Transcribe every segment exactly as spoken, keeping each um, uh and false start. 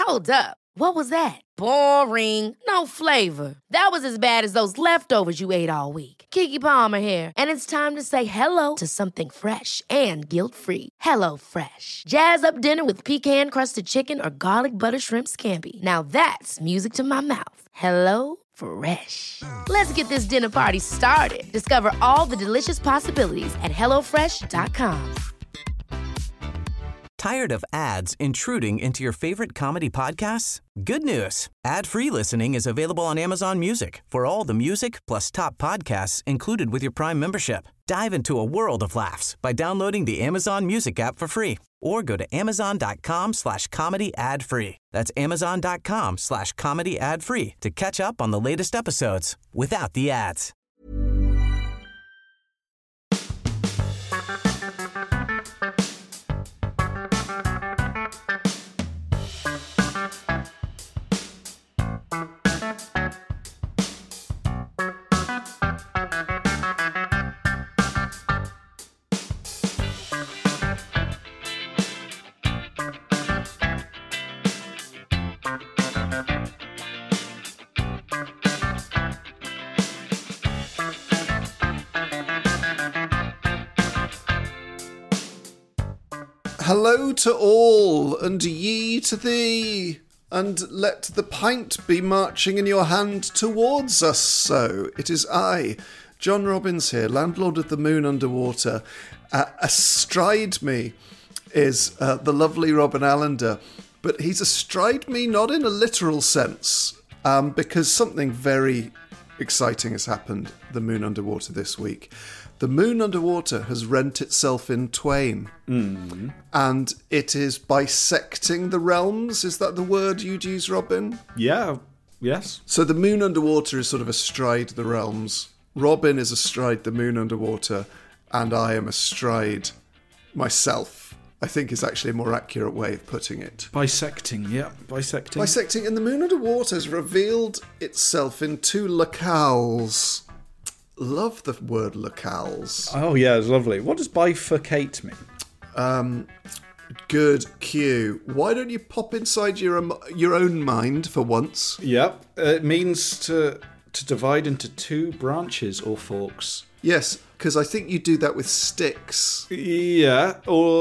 Hold up. What was that? Boring. No flavor. That was as bad as those leftovers you ate all week. Keke Palmer here, and it's time to say hello to something fresh and guilt-free. Hello Fresh. Jazz up dinner with pecan-crusted chicken or garlic butter shrimp scampi. Now that's music to my mouth. Hello Fresh. Let's get this dinner party started. Discover all the delicious possibilities at hello fresh dot com. Tired of ads intruding into your favorite comedy podcasts? Good news. Ad-free listening is available on Amazon Music for all the music plus top podcasts included with your Prime membership. Dive into a world of laughs by downloading the Amazon Music app for free or go to amazon.com slash comedy ad free. That's amazon.com slash comedy ad free to catch up on the latest episodes without the ads. Hello to all, and ye to thee, and let the pint be marching in your hand towards us so. It is I, John Robbins here, landlord of the Moon Underwater. Uh, astride me is uh, the lovely Robin Allender, but he's astride me not in a literal sense, um, because something very exciting has happened the Moon Underwater this week. The Moon Underwater has rent itself in twain, mm. and it is bisecting the realms. Is that the word you'd use, Robin? Yeah, yes. So the Moon Underwater is sort of astride the realms. Robin is astride the Moon Underwater, and I am astride myself, I think is actually a more accurate way of putting it. Bisecting, yeah, bisecting. Bisecting, and the Moon Underwater has revealed itself in two locales. Love the word locales. Oh, yeah, it's lovely. What does bifurcate mean? Um, good cue. Why don't you pop inside your um, your own mind for once? Yep. It means to to divide into two branches or forks. Yes, because I think you do that with sticks. Yeah,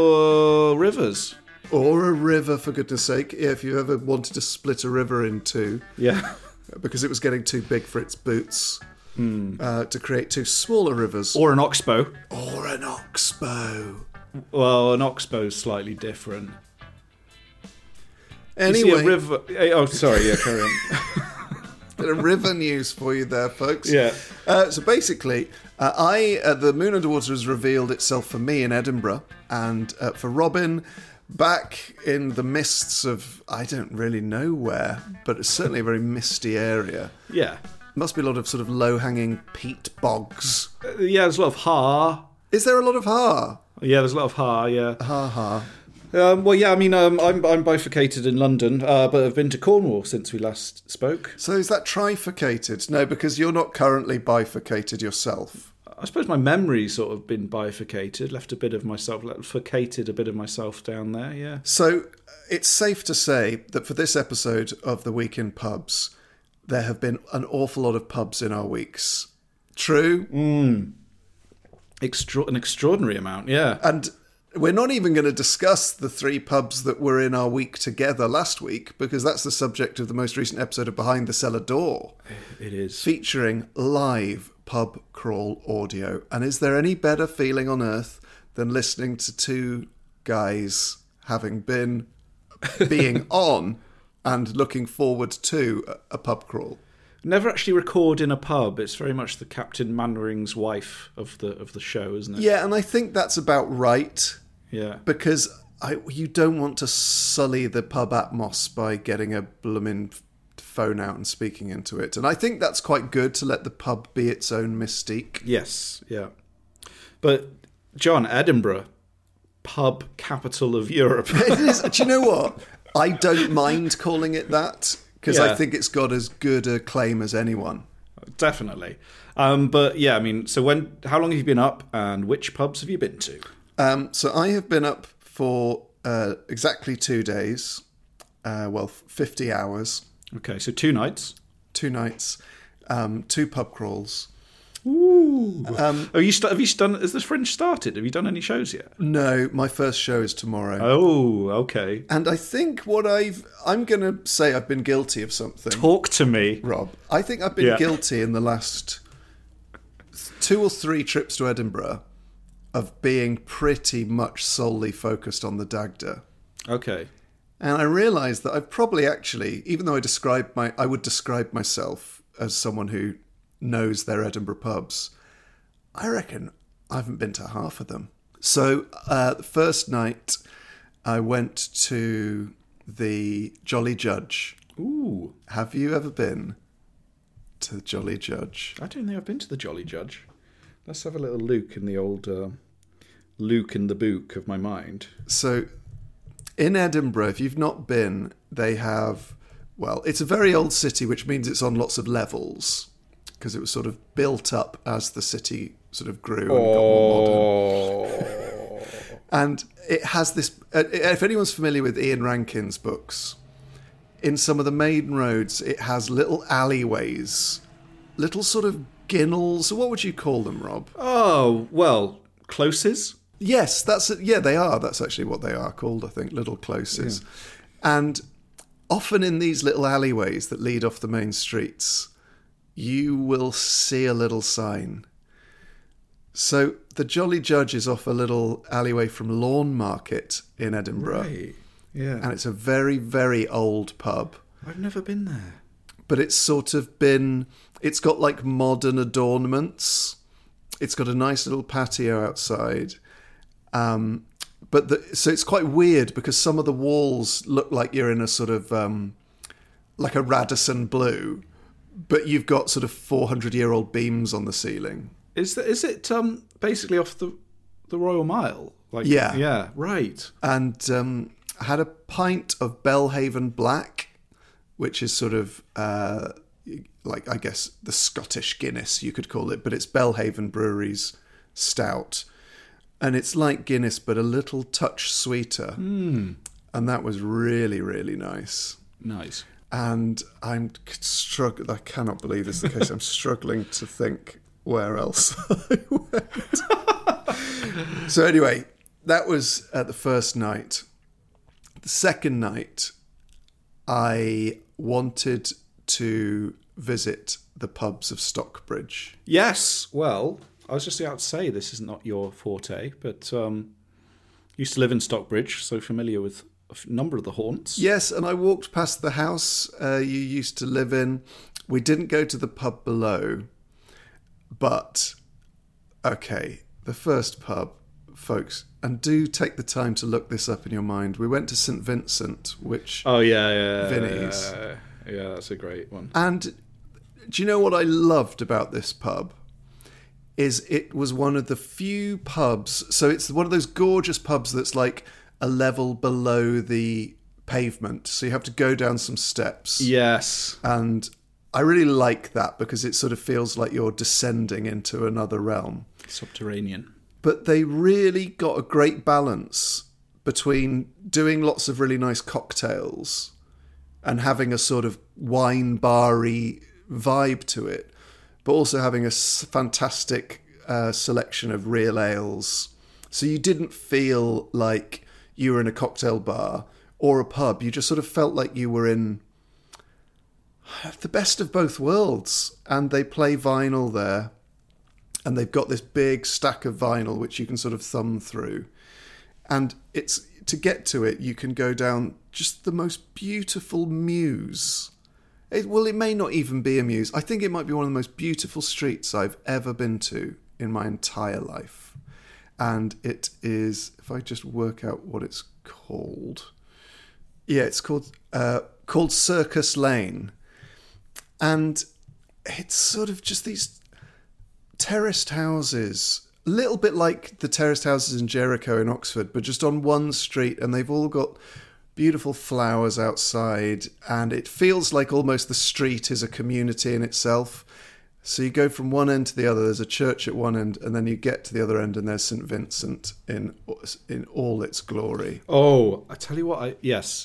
or rivers. Or a river, for goodness sake. Yeah, if you ever wanted to split a river in two. Yeah. Because it was getting too big for its boots. Mm. Uh, to create two smaller rivers. Or an oxbow. Or an oxbow. Well, an oxbow's slightly different. Anyway. You see a river... Oh, sorry, yeah, carry on. Bit of river news for you there, folks. Yeah. Uh, so basically, uh, I uh, the Moon Underwater has revealed itself for me in Edinburgh, and uh, for Robin, back in the mists of, I don't really know where, but it's certainly a very misty area. Yeah. Must be a lot of sort of low-hanging peat bogs. Uh, yeah, there's a lot of har. Is there a lot of har? Yeah, there's a lot of har, yeah. Ha ha. Um, well, yeah, I mean, um, I'm I'm bifurcated in London, uh, but I've been to Cornwall since we last spoke. So is that trifurcated? No, because you're not currently bifurcated yourself. I suppose my memory's sort of been bifurcated, left a bit of myself, bifurcated a bit of myself down there, yeah. So it's safe to say that for this episode of The Week in Pubs, there have been an awful lot of pubs in our weeks. True? Mm. Extra- an extraordinary amount, yeah. And we're not even going to discuss the three pubs that were in our week together last week, because that's the subject of the most recent episode of Behind the Cellar Door. It is. Featuring live pub crawl audio. And is there any better feeling on earth than listening to two guys having been being on and looking forward to a pub crawl? Never actually record in a pub. It's very much the Captain Mannering's wife of the of the show, isn't it? Yeah, and I think that's about right. Yeah. Because I, you don't want to sully the pub atmos by getting a blooming phone out and speaking into it. And I think that's quite good to let the pub be its own mystique. Yes, yeah. But, John, Edinburgh, pub capital of Europe. It is. Do you know what? I don't mind calling it that, because yeah. I think it's got as good a claim as anyone. Definitely. Um, but, yeah, I mean, so when? How long have you been up, and which pubs have you been to? Um, so I have been up for uh, exactly two days. uh, well, fifty hours. Okay, so two nights. Two nights, um, two pub crawls. Ooh. Um, Are you st- have you done? Has the Fringe started? Have you done any shows yet? No, my first show is tomorrow. Oh, okay. And I think what I've... I'm going to say I've been guilty of something. Talk to me. Rob. I think I've been yeah. guilty in the last two or three trips to Edinburgh of being pretty much solely focused on the Dagda. Okay. And I realised that I've probably actually, even though I describe my, I would describe myself as someone who knows their Edinburgh pubs, I reckon I haven't been to half of them. So uh, the first night I went to the Jolly Judge. Ooh. Have you ever been to the Jolly Judge? I don't think I've been to the Jolly Judge. Let's have a little Luke in the old uh, Luke in the book of my mind. So in Edinburgh, if you've not been, they have, well, it's a very old city, which means it's on lots of levels, because it was sort of built up as the city sort of grew and oh. got more modern. And it has this, if anyone's familiar with Ian Rankin's books, in some of the main roads, it has little alleyways, little sort of ginnels. What would you call them, Rob? Oh, well, closes? Yes, that's it. Yeah, they are. That's actually what they are called, I think, little closes. Yeah. And often in these little alleyways that lead off the main streets, you will see a little sign. So the Jolly Judge is off a little alleyway from Lawn Market in Edinburgh. Right. Yeah. And it's a very, very old pub. I've never been there. But it's sort of been, it's got like modern adornments. It's got a nice little patio outside. Um, but the, so it's quite weird because some of the walls look like you're in a sort of, um, like a Radisson Blue, but you've got sort of four hundred year old beams on the ceiling. Is that, is it um, basically off the the Royal Mile? Like, yeah. Yeah, right. And um, I had a pint of Belhaven Black, which is sort of uh, like, I guess, the Scottish Guinness, you could call it, but it's Belhaven Brewery's stout. And it's like Guinness, but a little touch sweeter. Mm. And that was really, really nice. Nice. And I'm struggling, I cannot believe this is the case. I'm struggling to think where else I went. So anyway, that was at the first night. The second night, I wanted to visit the pubs of Stockbridge. Yes, well, I was just about to say this is not your forte, but um, used to live in Stockbridge, so familiar with a number of the haunts. Yes, and I walked past the house uh, you used to live in. We didn't go to the pub below, but, okay, the first pub, folks, and do take the time to look this up in your mind. We went to Saint Vincent, which... Oh, yeah, yeah. Vinny's. Yeah, yeah, that's a great one. And do you know what I loved about this pub? Is it was one of the few pubs, so it's one of those gorgeous pubs that's like a level below the pavement, so you have to go down some steps. Yes. And I really like that because it sort of feels like you're descending into another realm. Subterranean. But they really got a great balance between doing lots of really nice cocktails and having a sort of wine bar-y vibe to it, but also having a fantastic uh, selection of real ales. So you didn't feel like you were in a cocktail bar or a pub. You just sort of felt like you were in the best of both worlds. And they play vinyl there. And they've got this big stack of vinyl which you can sort of thumb through. And it's to get to it, you can go down just the most beautiful mews. It, well, it may not even be a mews. I think it might be one of the most beautiful streets I've ever been to in my entire life. And it is, if I just work out what it's called. Yeah, it's called uh, called Circus Lane. And it's sort of just these terraced houses, a little bit like the terraced houses in Jericho in Oxford, but just on one street, and they've all got beautiful flowers outside, and it feels like almost the street is a community in itself. So you go from one end to the other, there's a church at one end, and then you get to the other end and there's Saint Vincent in in all its glory. Oh, I tell you what, I, yes,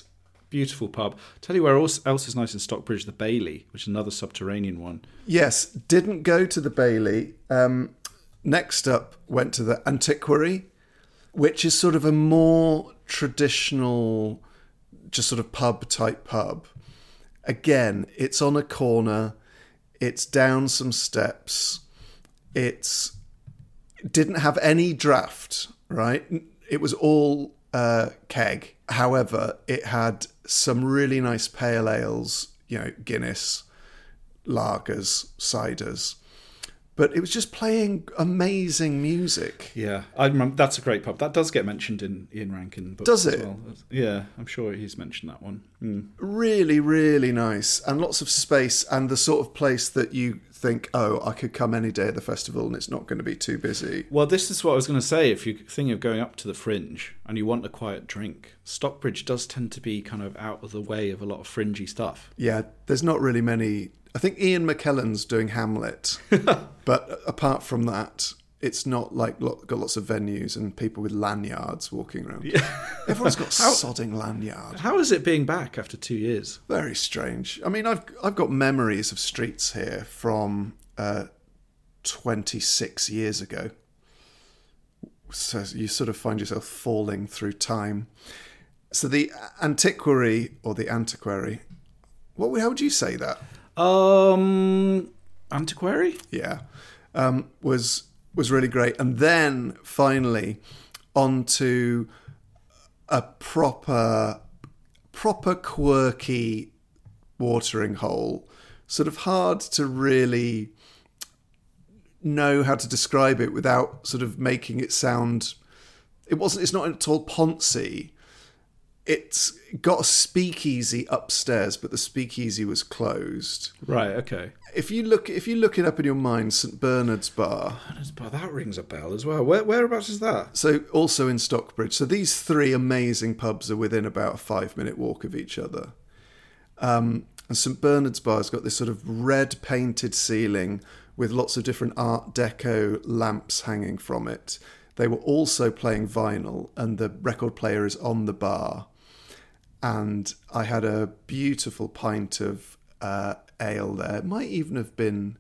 Beautiful pub. Tell you where else, else is nice in Stockbridge, the Bailey, which is another subterranean one. Yes, didn't go to the Bailey. Um, next up, went to the Antiquary, which is sort of a more traditional, just sort of pub type pub. Again, it's on a corner. It's down some steps. It's it didn't have any draft, right? It was all uh, keg. However, it had some really nice pale ales, you know, Guinness, lagers, ciders. But it was just playing amazing music. Yeah, I remember, that's a great pub. That does get mentioned in Ian Rankin books. Does it? As well. Yeah, I'm sure he's mentioned that one. Mm. Really, really nice. And lots of space, and the sort of place that you think, oh, I could come any day at the festival and it's not going to be too busy. Well, this is what I was going to say. If you're thinking of going up to the Fringe and you want a quiet drink, Stockbridge does tend to be kind of out of the way of a lot of fringy stuff. Yeah, there's not really many... I think Ian McKellen's doing Hamlet, but apart from that, it's not like got lots of venues and people with lanyards walking around. Yeah. Everyone's got how, sodding lanyard. How is it being back after two years? Very strange. I mean, I've I've got memories of streets here from uh, twenty-six years ago. So you sort of find yourself falling through time. So the Antiquary, or the Antiquary, what? How would you say that? Um, Antiquary? Yeah. Um, was was really great. And then finally onto a proper, proper quirky watering hole. Sort of hard to really know how to describe it without sort of making it sound... It wasn't. It's not at all poncy. It's got a speakeasy upstairs, but the speakeasy was closed. Right, okay. If you look, if you look it up in your mind, Saint Bernard's Bar. Bernard's Bar, that rings a bell as well. Where, whereabouts is that? So also in Stockbridge. So these three amazing pubs are within about a five-minute walk of each other. Um, and Saint Bernard's Bar has got this sort of red painted ceiling with lots of different Art Deco lamps hanging from it. They were also playing vinyl, and the record player is on the bar. And I had a beautiful pint of uh, ale there. It might even have been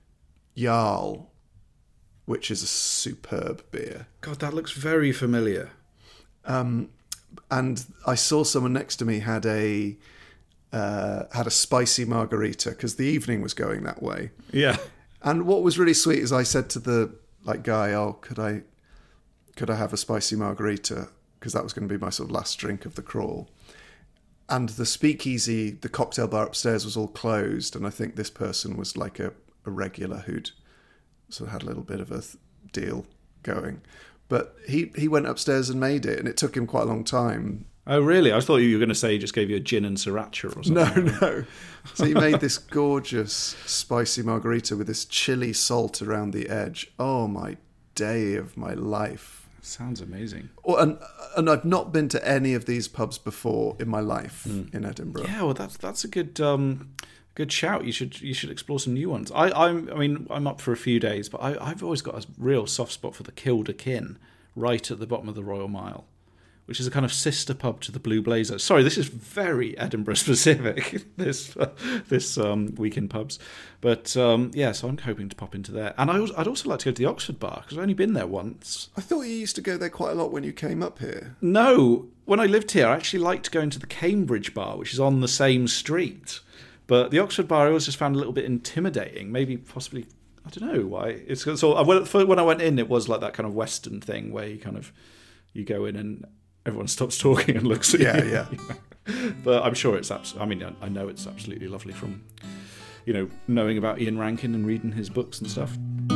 Jarl, which is a superb beer. God, that looks very familiar. Um, and I saw someone next to me had a uh, had a spicy margarita because the evening was going that way. Yeah. And what was really sweet is I said to the like guy, "Oh, could I could I have a spicy margarita?" Because that was going to be my sort of last drink of the crawl. And the speakeasy, the cocktail bar upstairs was all closed. And I think this person was like a, a regular who'd sort of had a little bit of a th- deal going. But he, he went upstairs and made it. And it took him quite a long time. Oh, really? I thought you were going to say he just gave you a gin and sriracha or something. No, no. So he made this gorgeous spicy margarita with this chili salt around the edge. Oh, my day of my life. Sounds amazing. Oh, and and I've not been to any of these pubs before in my life mm. in Edinburgh. Yeah, well, that's that's a good um, good shout. You should you should explore some new ones. I I'm, I mean I'm up for a few days, but I, I've always got a real soft spot for the Kilderkin, right at the bottom of the Royal Mile, which is a kind of sister pub to the Blue Blazer. Sorry, this is very Edinburgh specific. this uh, this um, weekend pubs, but um, yeah. So I'm hoping to pop into there, and I was, I'd also like to go to the Oxford Bar because I've only been there once. I thought you used to go there quite a lot when you came up here. No, when I lived here, I actually liked going to the Cambridge Bar, which is on the same street. But the Oxford Bar I always just found a little bit intimidating. Maybe possibly I don't know why. It's so when I went in, it was like that kind of Western thing where you kind of you go in and everyone stops talking and looks at yeah, you. Yeah, yeah. But I'm sure it's abs- I mean, I know it's absolutely lovely from, you know, knowing about Ian Rankin and reading his books and stuff.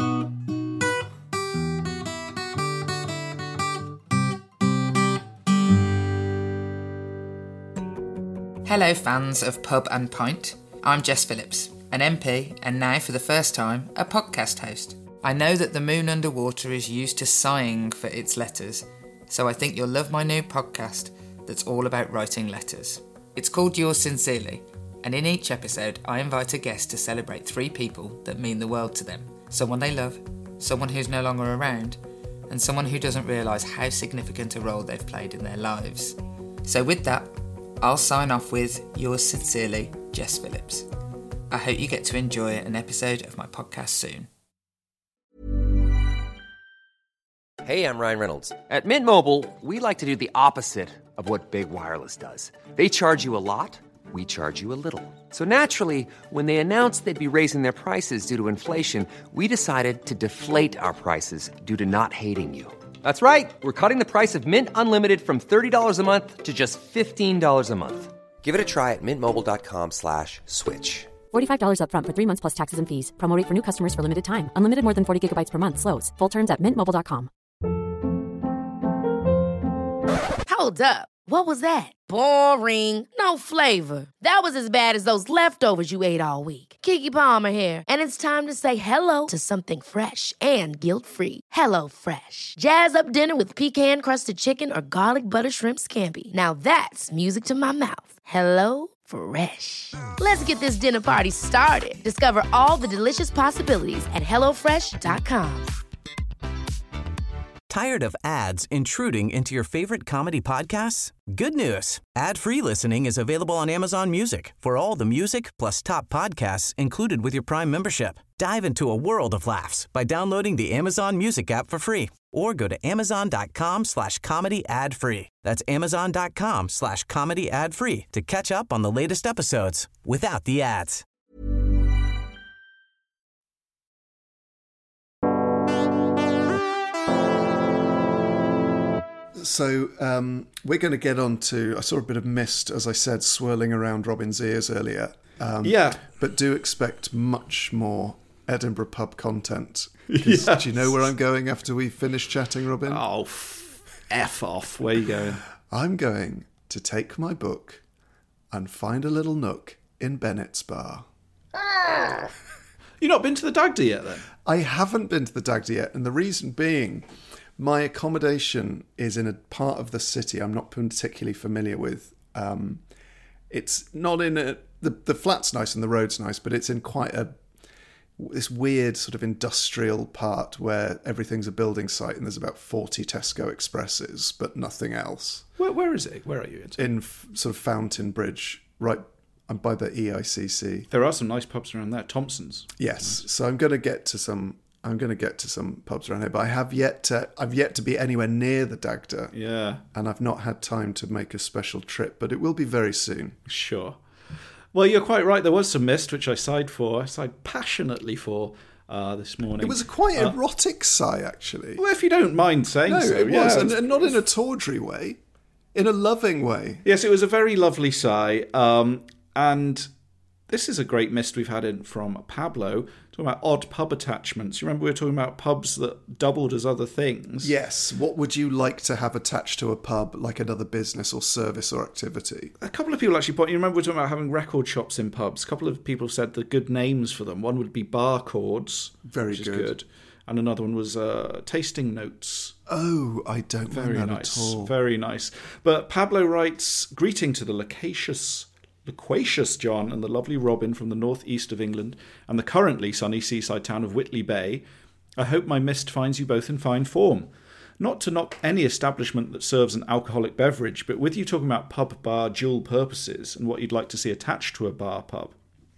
Hello, fans of Pub and Pint. I'm Jess Phillips, an M P, and now for the first time, a podcast host. I know that the moon underwater is used to sighing for its letters, so I think you'll love my new podcast that's all about writing letters. It's called Yours Sincerely, and in each episode I invite a guest to celebrate three people that mean the world to them. Someone they love, someone who's no longer around, and someone who doesn't realise how significant a role they've played in their lives. So with that, I'll sign off with yours sincerely, Jess Phillips. I hope you get to enjoy an episode of my podcast soon. Hey, I'm Ryan Reynolds. At Mint Mobile, we like to do the opposite of what Big Wireless does. They charge you a lot, we charge you a little. So naturally, when they announced they'd be raising their prices due to inflation, we decided to deflate our prices due to not hating you. That's right. We're cutting the price of Mint Unlimited from thirty dollars a month to just fifteen dollars a month. Give it a try at mintmobile.com slash switch. forty-five dollars up front for three months plus taxes and fees. Promo rate for new customers for limited time. Unlimited more than forty gigabytes per month. Slows full terms at mint mobile dot com. Hold up. What was that? Boring. No flavor. That was as bad as those leftovers you ate all week. Keke Palmer here, and it's time to say hello to something fresh and guilt-free. Hello Fresh. Jazz up dinner with pecan-crusted chicken or garlic butter shrimp scampi. Now that's music to my mouth. Hello Fresh. Let's get this dinner party started. Discover all the delicious possibilities at hello fresh dot com. Tired of ads intruding into your favorite comedy podcasts? Good news. Ad-free listening is available on Amazon Music for all the music plus top podcasts included with your Prime membership. Dive into a world of laughs by downloading the Amazon Music app for free or go to amazon.com slash comedy ad free. That's amazon.com slash comedy ad free to catch up on the latest episodes without the ads. So um, we're going to get on to, I saw a bit of mist, as I said, swirling around Robin's ears earlier. Um, Yeah. But do expect much more Edinburgh pub content. 'Cause Yes. Do you know where I'm going after we finish chatting, Robin? Oh, f, F off. Where you going? I'm going to take my book and find a little nook in Bennett's Bar. You not been to the Dagda yet, then? I haven't been to the Dagda yet, and the reason being, my accommodation is in a part of the city I'm not particularly familiar with. Um, it's not in a... The, the flat's nice and the road's nice, but it's in quite a... this weird sort of industrial part where everything's a building site and there's about forty Tesco Expresses, but nothing else. Where, where is it? Where are you? In f- sort of Fountain Bridge, right I'm by the E I C C. There are some nice pubs around there. Thompson's. Yes, so I'm going to get to some... I'm going to get to some pubs around here, but I have yet to. I've yet to be anywhere near the Dagda. Yeah. And I've not had time to make a special trip, but it will be very soon. Sure. Well, you're quite right. There was some mist, which I sighed for. I sighed passionately for uh, this morning. It was a quite uh, erotic sigh, actually. Well, if you don't mind saying No, so. it yeah, was, and, it's- and not in a tawdry way, in a loving way. Yes, it was a very lovely sigh. Um, and this is a great mist we've had in from Pablo, talking about odd pub attachments. You remember we were talking about pubs that doubled as other things? Yes. What would you like to have attached to a pub, like another business or service or activity? A couple of people actually point, you remember we were talking about having record shops in pubs. A couple of people said the good names for them. One would be bar chords, Very which is good. good. And another one was uh, tasting notes. Oh, I don't Very mind that nice. at all. Very nice. But Pablo writes, greeting to the loquacious, loquacious John and the lovely Robin from the northeast of England and the currently sunny seaside town of Whitley Bay. I hope my mist finds you both in fine form. Not to knock any establishment that serves an alcoholic beverage, but with you talking about pub bar dual purposes and what you'd like to see attached to a bar pub,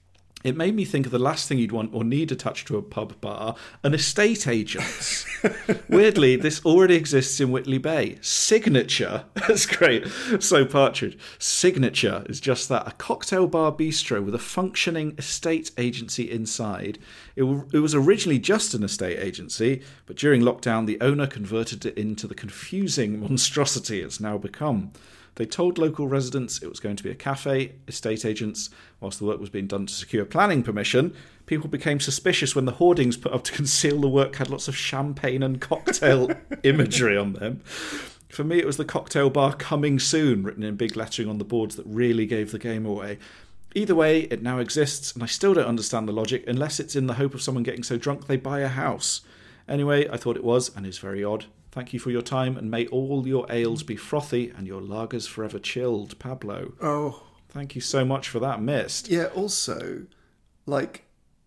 it made me think of the last thing you'd want or need attached to a pub bar, an estate agent's. Weirdly, this already exists in Whitley Bay. Signature, that's great. So Partridge, Signature is just that, a cocktail bar bistro with a functioning estate agency inside. It, w- it was originally just an estate agency, but during lockdown, the owner converted it into the confusing monstrosity it's now become. They told local residents it was going to be a cafe, estate agents, whilst the work was being done to secure planning permission. People became suspicious when the hoardings put up to conceal the work had lots of champagne and cocktail imagery on them. For me, it was the cocktail bar coming soon, written in big lettering on the boards that really gave the game away. Either way, it now exists, and I still don't understand the logic, unless it's in the hope of someone getting so drunk they buy a house. Anyway, I thought it was, and is very odd. Thank you for your time, and may all your ales be frothy and your lagers forever chilled, Pablo. Oh. Thank you so much for that, Mist. Yeah, also, like,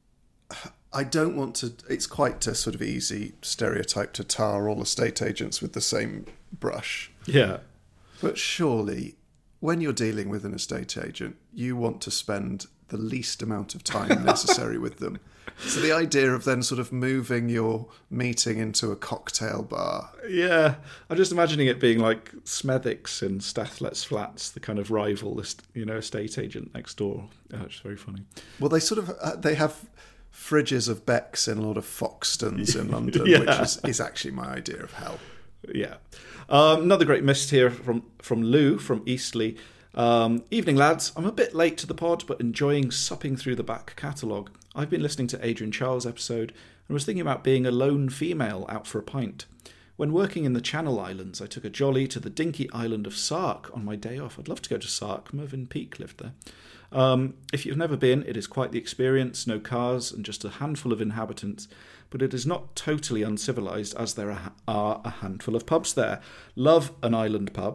I don't want to... It's quite a sort of easy stereotype to tar all estate agents with the same brush. Yeah. But surely when you're dealing with an estate agent, you want to spend the least amount of time necessary with them. So the idea of then sort of moving your meeting into a cocktail bar. Yeah, I'm just imagining it being like Smethwick's in Stathlet's Flats, the kind of rival, you know, estate agent next door. Oh, it's very funny. Well, they sort of uh, they have fridges of Becks in a lot of Foxtons in London, Yeah. which is, is actually my idea of hell. Yeah. Um, another great miss here from, from Lou from Eastleigh. Um, evening, lads. I'm a bit late to the pod, but enjoying supping through the back catalogue. I've been listening to Adrian Charles' episode and was thinking about being a lone female out for a pint. When working in the Channel Islands, I took a jolly to the dinky island of Sark on my day off. I'd love to go to Sark. Mervyn Peake lived there. Um, if you've never been, it is quite the experience. No cars and just a handful of inhabitants. But it is not totally uncivilised, as there are a handful of pubs there. Love an island pub.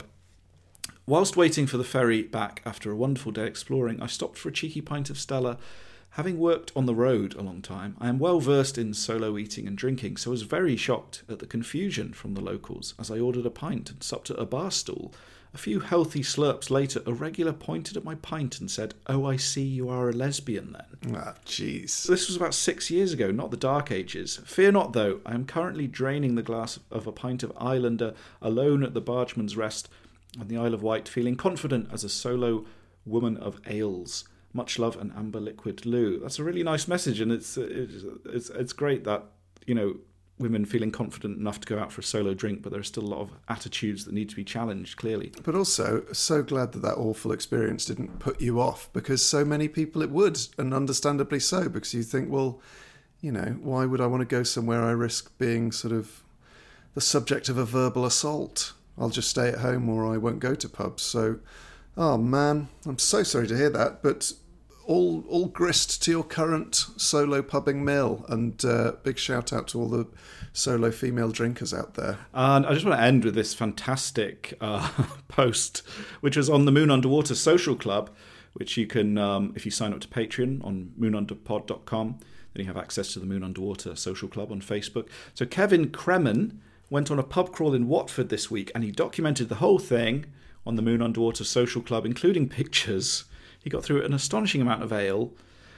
Whilst waiting for the ferry back after a wonderful day exploring, I stopped for a cheeky pint of Stella. Having worked on the road a long time, I am well versed in solo eating and drinking, so I was very shocked at the confusion from the locals as I ordered a pint and supped at a bar stool. A few healthy slurps later, a regular pointed at my pint and said, "Oh, I see you are a lesbian then." Ah, jeez. This was about six years ago, not the dark ages. Fear not, though. I am currently draining the glass of a pint of Islander alone at the Bargeman's Rest on the Isle of Wight, feeling confident as a solo woman of ales. Much love and amber liquid, Lou. That's a really nice message, and it's it's it's, it's great that, you know, women feeling confident enough to go out for a solo drink, but there are still a lot of attitudes that need to be challenged, clearly. But also, so glad that that awful experience didn't put you off, because so many people it would, and understandably so, because you think, well, you know, why would I want to go somewhere I risk being sort of the subject of a verbal assault? I'll just stay at home or I won't go to pubs. So, oh man, I'm so sorry to hear that, but all all grist to your current solo pubbing mill, and uh, big shout out to all the solo female drinkers out there. And I just want to end with this fantastic uh, post, which was on the Moon Underwater Social Club, which you can, um, if you sign up to Patreon on moon under pod dot com, then you have access to the Moon Underwater Social Club on Facebook. So Kevin Kremen went on a pub crawl in Watford this week, and he documented the whole thing on the Moon Underwater Social Club, including pictures. He got through an astonishing amount of ale.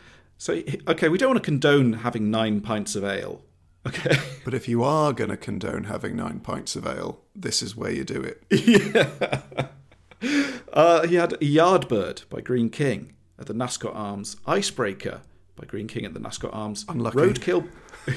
So, okay, we don't want to condone having nine pints of ale. Okay. But if you are going to condone having nine pints of ale, this is where you do it. Yeah. Uh, he had Yardbird by Green King at the Nascot Arms, Icebreaker by Green King at the Nascot Arms, Unlucky. Roadkill,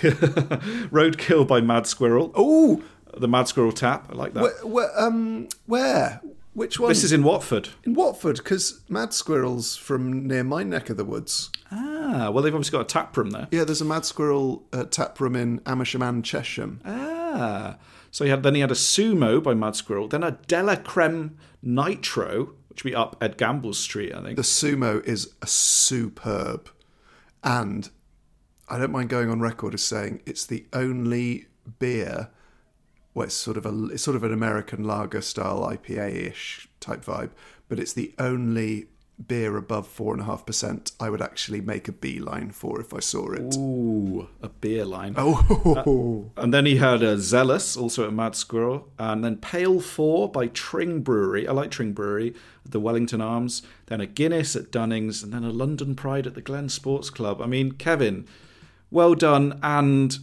Roadkill by Mad Squirrel. Oh, the Mad Squirrel tap. I like that. where, where, um, where? Which one? This is in Watford. In Watford, because Mad Squirrel's from near my neck of the woods. Ah, well, they've obviously got a tap room there. Yeah, there's a Mad Squirrel uh, tap room in Amersham and Chesham. Ah, so he had then he had a Sumo by Mad Squirrel, then a Della Creme Nitro, which would be up Ed Gamble's Street, I think. The Sumo is a superb, and I don't mind going on record as saying it's the only beer. Well, it's sort of a it's sort of an American lager style I P A-ish type vibe, but it's the only beer above four and a half percent I would actually make a beeline for if I saw it. Ooh, a beer line. Oh, uh, and then he had a Zealous, also at Mad Squirrel, and then Pale Four by Tring Brewery. I like Tring Brewery at the Wellington Arms. Then a Guinness at Dunning's, and then a London Pride at the Glen Sports Club. I mean, Kevin, well done, and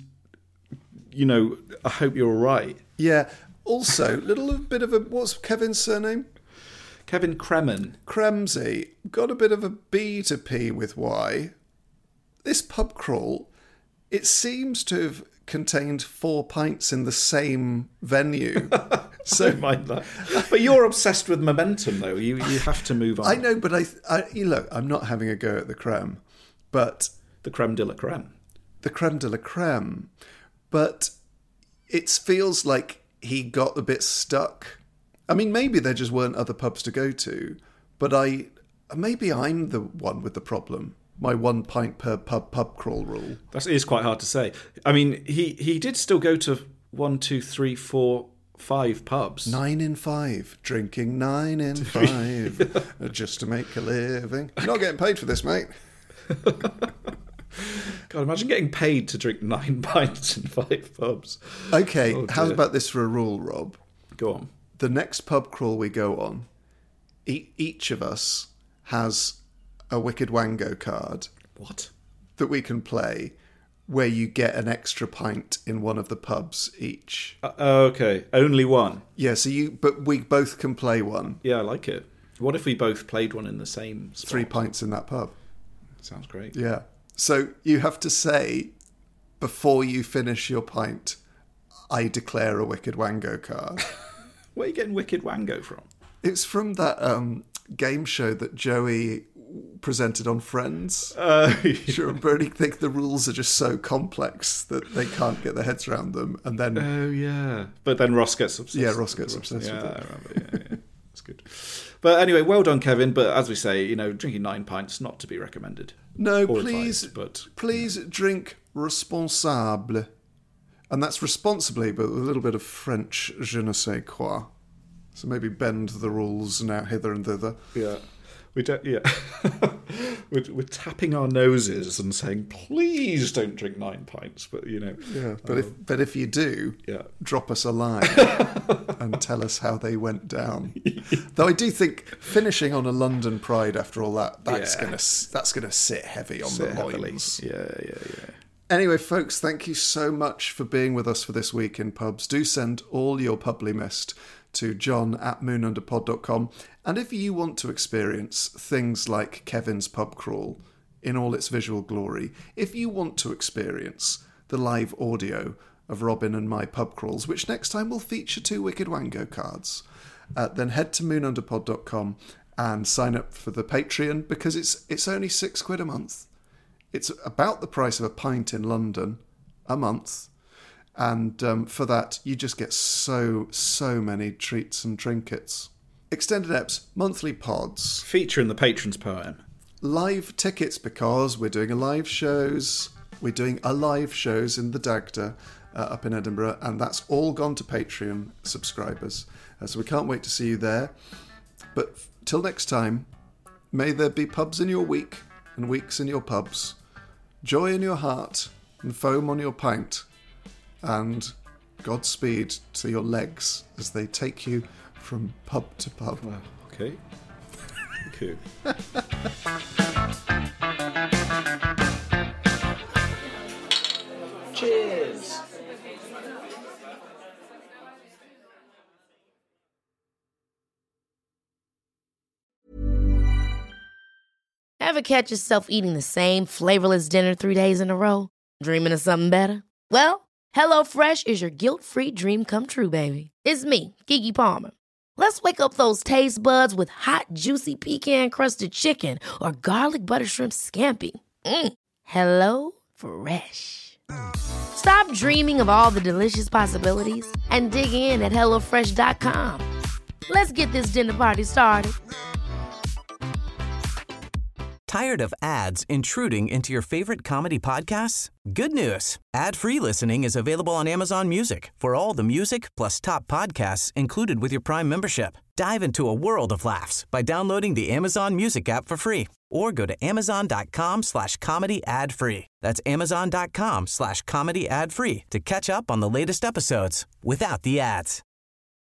you know, I hope you're all right. yeah. Also, little bit of a what's Kevin's surname? Kevin Kremen. Kremsey. Got a bit of a B to P with Y. This pub crawl, it seems to have contained four pints in the same venue. So I don't mind that. But you're obsessed with momentum, though. You you have to move on. I know, but I, I you look, I'm not having a go at the creme, but The creme de la creme. the creme de la creme. But it feels like he got a bit stuck. I mean, maybe there just weren't other pubs to go to, but I maybe I'm the one with the problem. My one pint per pub pub crawl rule. That is quite hard to say. I mean, he, he did still go to one, two, three, four, five pubs. Nine in five. Drinking nine in five. Just to make a living. You're not getting paid for this, mate. God, imagine getting paid to drink nine pints in five pubs. Okay, Oh, how dear. about this for a rule, Rob? Go on. The next pub crawl we go on, e- each of us has a Wicked Wango card. What? That we can play, where you get an extra pint in one of the pubs each. Uh, okay, only one. Yeah, so you, but we both can play one. Yeah, I like it. What if we both played one in the same spot? Three pints in that pub. Sounds great. Yeah. So you have to say, before you finish your pint, I declare a Wicked Wango card. Where are you getting Wicked Wango from? It's from that um, game show that Joey presented on Friends. Uh, Sure, and Bernie think the rules are just so complex that they can't get their heads around them, and then oh yeah, but then Ross gets obsessed. Yeah, Ross gets obsessed yeah, with it. I remember. Yeah, yeah. That's good. But anyway, well done, Kevin. But as we say, you know, drinking nine pints not to be recommended. No, or please, advised, but please drink responsable, and that's responsibly, but with a little bit of French je ne sais quoi. So maybe bend the rules now hither and thither. yeah. We don't, yeah. we're, we're tapping our noses and saying, please don't drink nine pints. But, you know. Yeah, but um, if but if you do, yeah. drop us a line and tell us how they went down. Though I do think finishing on a London Pride after all that, that's Yeah. gonna that's gonna sit heavy on Sit the heavily. loins. Yeah, yeah, yeah. Anyway, folks, thank you so much for being with us for this week in pubs. Do send all your Publy Mist to john at moonunderpod dot com. And if you want to experience things like Kevin's pub crawl in all its visual glory, if you want to experience the live audio of Robin and my pub crawls, which next time will feature two Wicked Wango cards, uh, then head to moonunderpod dot com and sign up for the Patreon, because it's it's only six quid a month. It's about the price of a pint in London a month. And um, for that, you just get so, so many treats and trinkets. Extended Eps, monthly pods. Feature in the Patrons poem. Live tickets, because we're doing a live shows. We're doing a live shows in the Dagda uh, up in Edinburgh. And that's all gone to Patreon subscribers. Uh, so we can't wait to see you there. But f- till next time, may there be pubs in your week and weeks in your pubs. Joy in your heart and foam on your pint. And Godspeed to your legs as they take you from pub to pub. Wow, okay. Thank you. Cheers. Ever catch yourself eating the same flavorless dinner three days in a row? Dreaming of something better? Well, HelloFresh is your guilt-free dream come true, baby. It's me, Keke Palmer. Let's wake up those taste buds with hot, juicy pecan-crusted chicken or garlic butter shrimp scampi. Mm. Hello Fresh. Stop dreaming of all the delicious possibilities and dig in at hello fresh dot com. Let's get this dinner party started. Tired of ads intruding into your favorite comedy podcasts? Good news. Ad-free listening is available on Amazon Music for all the music plus top podcasts included with your Prime membership. Dive into a world of laughs by downloading the Amazon Music app for free or go to amazon.com slash comedy ad free. That's amazon.com slash comedy ad free to catch up on the latest episodes without the ads.